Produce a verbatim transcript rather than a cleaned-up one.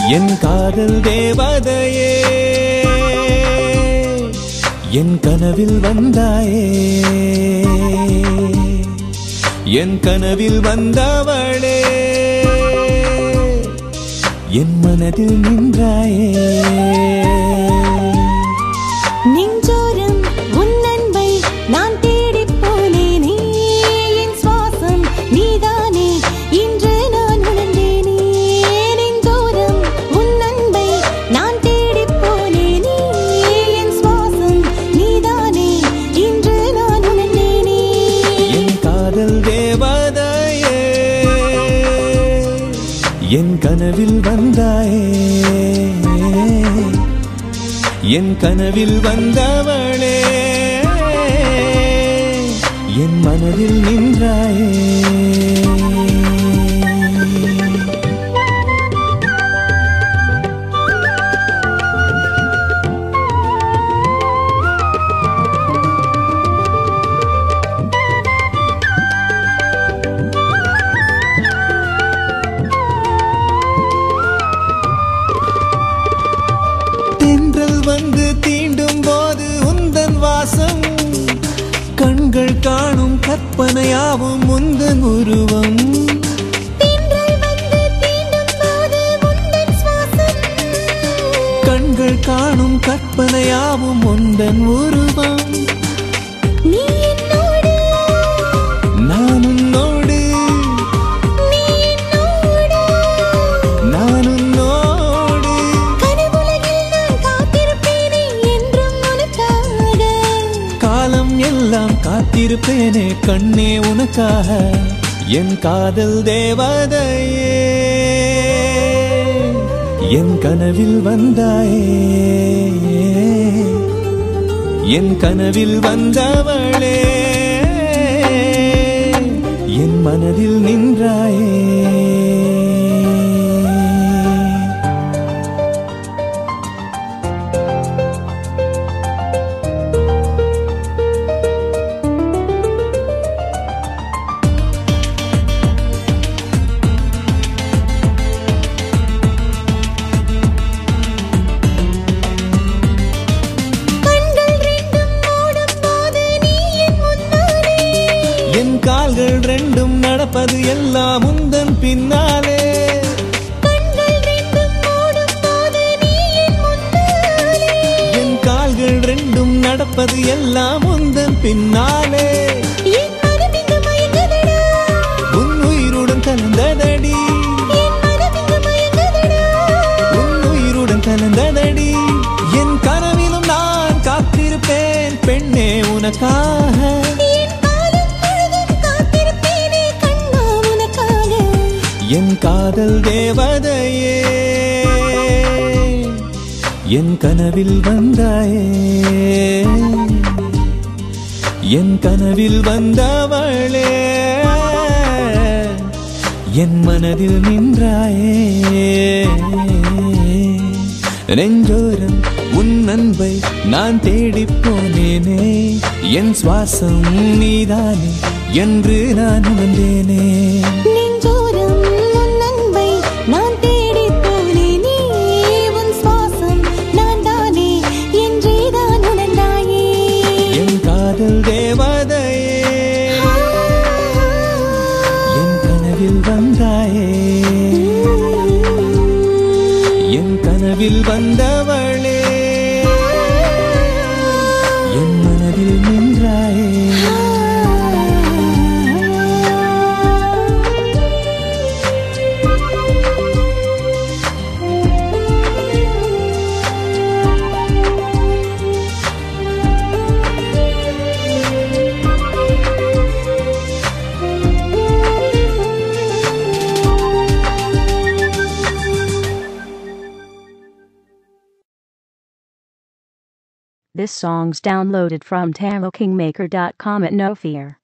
என் காதல் தேவதையே என் கனவில் வந்தாயே என் கனவில் வந்தவளே என் மனதில் நின்றாயே நெஞ்சோரம் உன் அன்பை நான் தேடிப் போனேனே என் சுவாசம் நீதானே இன்று நான் உணர்ந்தேனே நெஞ்சோரம் உன் அன்பை நான் தேடிப் போனேனே என் சுவாசம் நீதானே இன்று நான் உணர்ந்தேனே என் காதல் தேவதையே என் கனவில் வந்தாயே என் கனவில் வந்தவளே என் மனதில் நின்றாயே தென்றல் வந்து தீண்டும் போது உந்தன் வாசம் கண்கள் காணும் கற்பனையாவும் உந்தன் உருவம் தென்றல் வந்து தீண்டும் போது உந்தன் சுவாசம் கண்கள் காணும் கற்பனையாவும் உந்தன் உருவம் நீ என்னோடு நான் உன்னோடு நீ என்னோடு நான் உன்னோடு கனவுலகில் நான் காத்திருப்பேனே என்றும் உனக்காக காலம் எல்லாம் காத்திருப்பேனே கண்ணே உனக்காக என் காதல் தேவதையே என் கனவில் வந்தாயே என் கனவில் வந்தவளே என் மனதில் நின்றாயே கண்கள் ரெண்டும் மூடும் போது நீ என் முன்னாலே என் கால்கள் ரெண்டும் நடப்பது எல்லாம் உந்தன் பின்னாலே கண்கள் ரெண்டும் மூடும் போது நீ என் முன்னாலே என் கால்கள் ரெண்டும் நடப்பது எல்லாம் உந்தன் பின்னாலே என் மனம் இங்கு மயங்குதடா உன் உயிருடன் கலந்ததடி என் மனம் இங்கு மயங்குதடா உன் உயிருடன் கலந்ததடி என் கனவிலும் நான் காத்திருப்பேன் பெண்ணே உனக்காக என் காலம் முழுதும் காத்திருப்பேனே கண்ணா உனக்காக என் காதல் தேவதையே என் கனவில் வந்தாயே என் கனவில் வந்தவளே என் மனதில் நின்றாயே நெஞ்சோரம் உன் அன்பை நான் தேடிப் போனேனே என் சுவாசம் நீதானே என்று நான் உணர்ந்தேனே நெஞ்சோரம் உன் அன்பை நான் தேடிப் போனேனே உன் சுவாசம் நான் தானே என்றே தான் உணர்ந்தாயே என் காதல் தேவதையே என் கனவில் வந்தாயே என் கனவில் வந்தவளே என் மனதில் நின்றாயே This song's downloaded from Tarot Kingmaker dot com at no fear.